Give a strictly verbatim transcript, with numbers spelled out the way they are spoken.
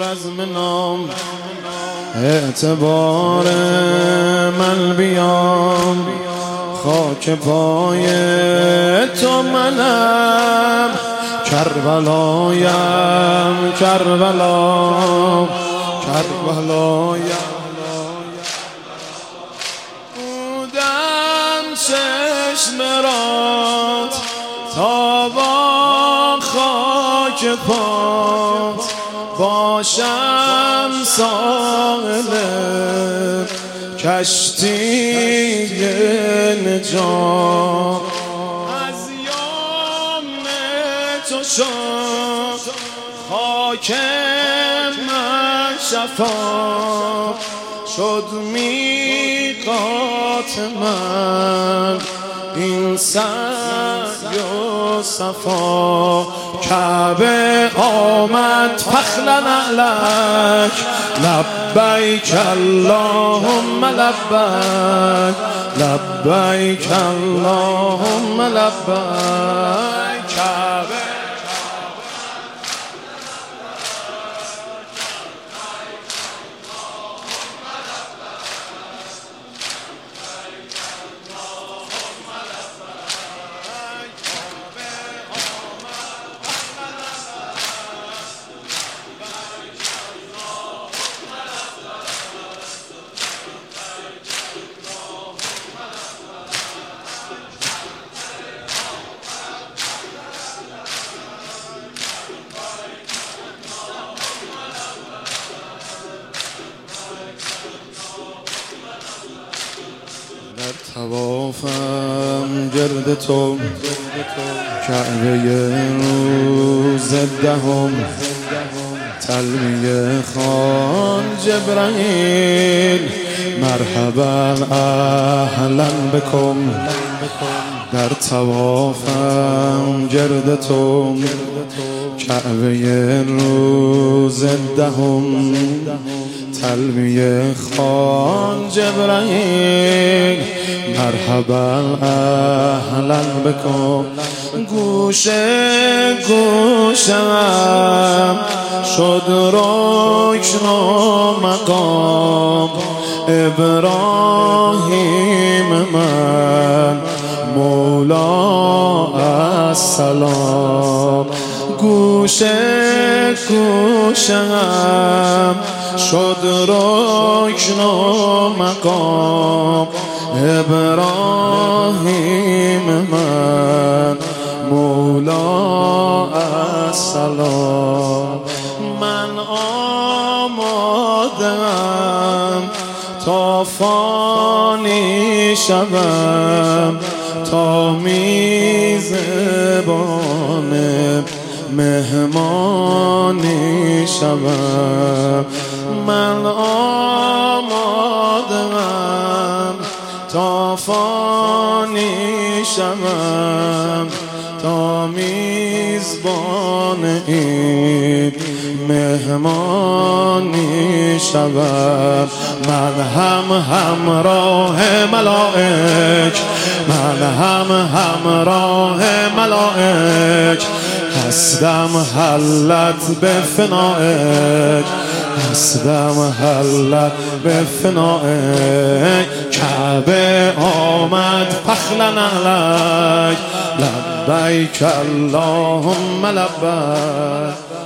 رزم نام اعتبار من بیام، خاک پای تو منم، کربلایم کربلا کربلایم. بودم چشم رات تا با خاک پات باشم ساحل کشتی نجات. از یمن تو شد خاک من شفا، شد میقات من این سعی و صفا. کعبه آمد فخر نعلک، لبیک اللهم لبیک، لبیک اللهم لبیک. کعبه در طوافم گرد تو، کعبه روز دهم، تلبیه خوان جبرائیل، مرحبا اهلا بکم. در طوافم گرد تو، کعبه روز دهم، تلبیه خوان جبرائیل، مرحبا اهلا بکن. گوشه گوشم شد رکن و مقام، ابراهیم من مولا السلام. گوشه گوشم شد رکن و مقام، ابراهیم من مولا السلام. من آمادم تا فانی شوم، تا میزبان مهمانی شوم. من آمادم تا فانی شوم، تا میزبان این مهمانی شوم. من هم همراه ملائک، من هم همراه ملائک، هستم حلت به فنائک، هستم حلت به فنائک. کعبه آمد فخر نعلک، لبیک اللهم لبیک.